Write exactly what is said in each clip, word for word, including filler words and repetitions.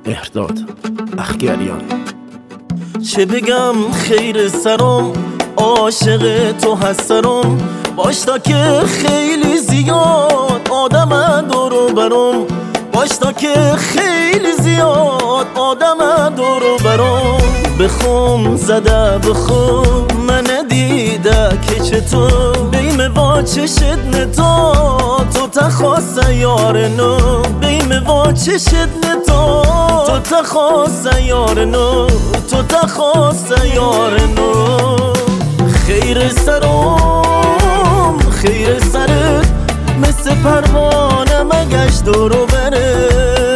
اهرداد اخگریان. چه بگم خیر سرم، عاشق تو هستم، باش تا که خیلی زیاد آدم دورو برم، باش تا که خیلی زیاد آدم دورو برم. بخوم زده بخوم من دیده که چطور بیم با چشت نتا تو تخواست یار نو، بیم با چشت نتا تو تخواست یار نو، تو تخواست یار نو. خیر سرم خیر سرت مثل پروانه مگشت دورو بره.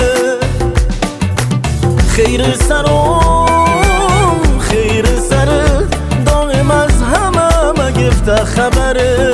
خیر سرم خیر سرت دائم از همه مگفته خبره.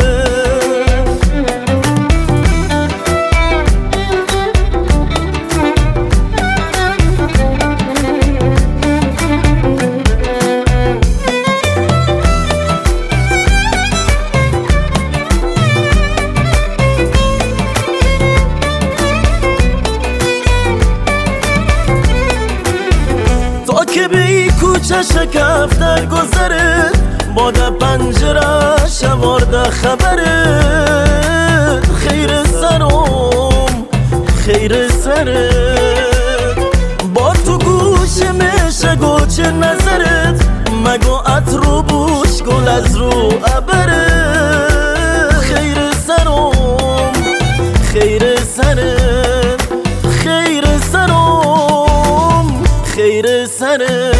که بی کوچه شکف در گذره، باد پنجره شوارده خبره. خیر سرم خیر سرت با تو گوش میشه گوچه نظرت، مگو عطر و بوش گل از رو عبره. خیر سرم خیر سرت خیر سرم خیر سرت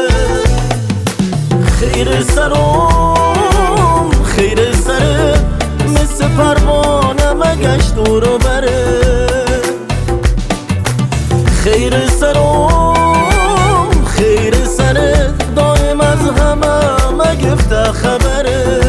خیر سرم خیر سرت مثل پروانه مگشت دورو بره. خیر سرم خیر سرت دائم از همه مگفته خبره.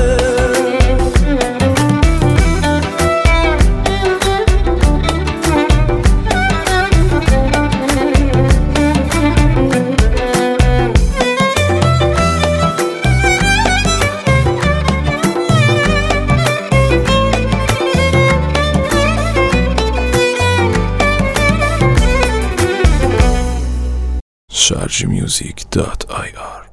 شارژ میوزیک دات آی آر